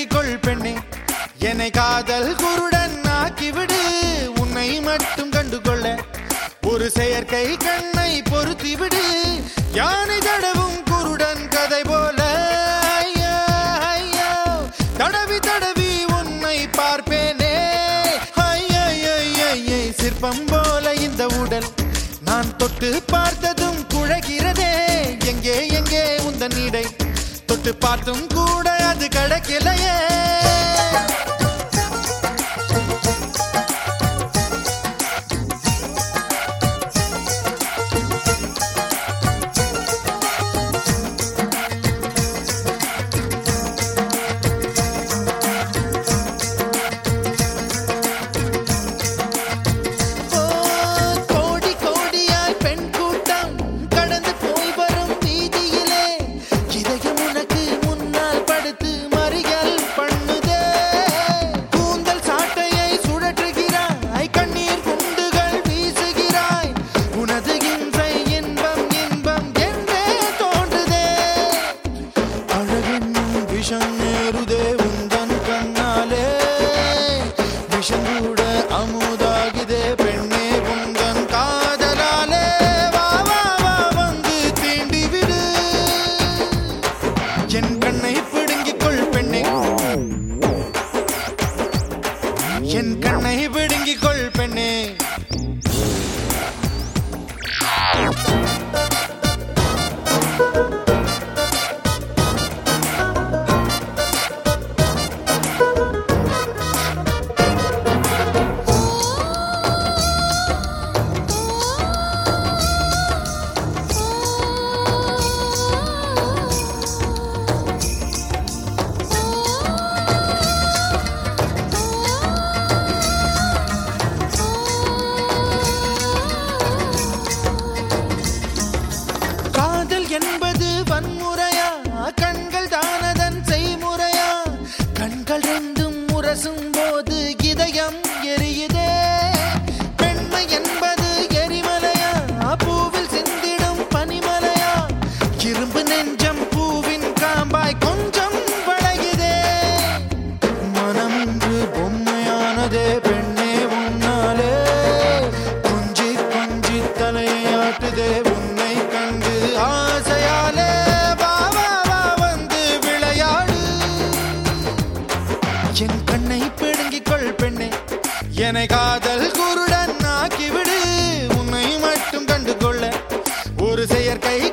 பிடுங்கிக் கொள் பெண்ணே, என்னை காதல் குருடன் ஆக்கிவிடு, உன்னை மட்டும் கண்டுகொள்ள ஒரு செயற்கை கண்ணை பொருத்தி விடு, யானை தடவும் குருடன் கதை போல. ஐயோ ஐயோ தடவி தடவி உன்னை பார்ப்பேனே, ஐயை சிற்பம் போல இந்த உடல் நான் தொட்டு பார்த்ததும் குழைகிறதே, எங்கே எங்கே உந்த நீடை தொட்டு பார்த்தும் கூட அது கடக்கலையே. விஷமேறுதே உந்தன் கண்ணாலே, விஷம் கூட அமுதாகிதே பெண்ணே உந்தன் காதலாலே. வா வா வா வந்து தீண்டி விடு, என் கண்ணை பிடுங்கிக் கொள் பெண்ணே, என் கண்ணை பிடுங்கிக் கொள் பெண்ணே. என்பது வன்முறையா, கண்கள் தானதன் செய்முறையா, கண்கள் ரெண்டும் முரசும் போது இதயம் எரியுதே. பெண்மை என்பது எரிமலையா, பூவில் சிந்திடும் பனிமலையா, இரும்பு நெஞ்சம் பூவின் காம்பாய் கொஞ்சம் வளையுதே. மனம் இன்று பொம்மையானதே பெண்ணே உன்னாலே, கொஞ்சி கொஞ்சி தலையாட்டுதே உன்னை கண்டு ஆசையாலே. வா வா வா வந்து விளையாடு, என் கண்ணை பிடுங்கிக் கொள் பெண்ணே, என்னை காதல் குருடன் ஆக்கிவிடு, உன்னை மட்டும் கண்டுகொள்ள ஒரு செயற்கை